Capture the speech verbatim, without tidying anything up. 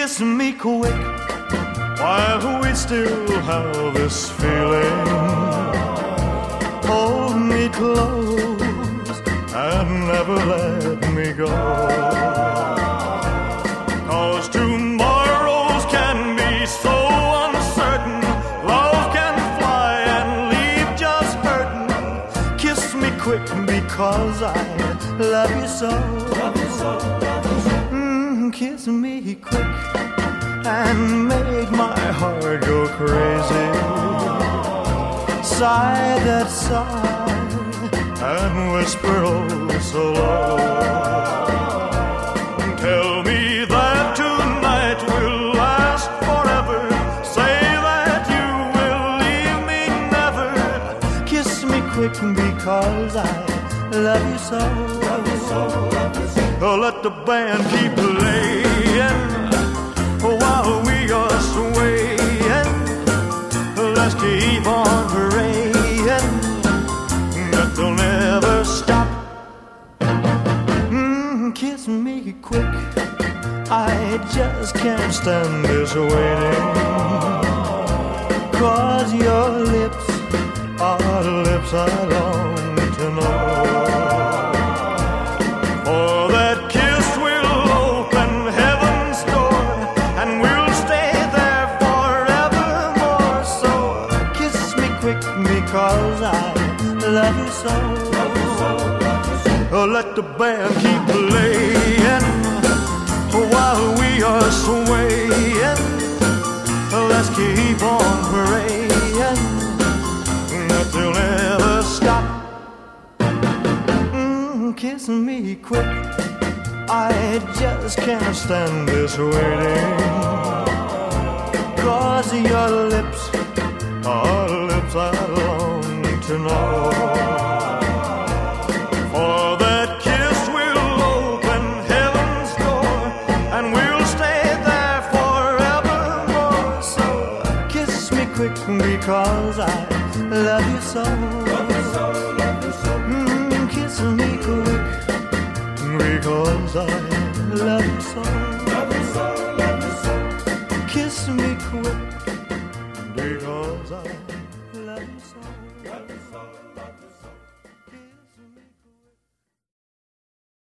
kiss me quick while we still have this feeling. Hold me close and never let me go. 'Cause tomorrows can be so uncertain. Love can fly and leave just hurting. Kiss me quick because I love you so. Love you so, love you so. Mm, kiss me quick and make my heart go crazy. Sigh that sigh and whisper oh so low. Tell me that tonight will last forever. Say that you will leave me never. Kiss me quick because I love you so. Love you so, love you so. Oh, let the band keep playing while we are swaying. Let's keep on praying that they'll never stop. Mm, kiss me quick, I just can't stand this waiting. 'Cause your lips are lips I long to know. For that kiss will open heaven's door, and we'll stay there forevermore. So kiss me quick because I love you so. Love you so, love you so. Oh, let the band keep playing while we are swaying. Let's keep on praying that they'll never stop. Mm, kiss me quick, I just can't stand this waiting. 'Cause your lips are lips I long to know. For that kiss will open heaven's door, and we'll stay there forevermore. So kiss me quick because I love you so. Love you so, love you so. Mm, kiss me quick because I love you so.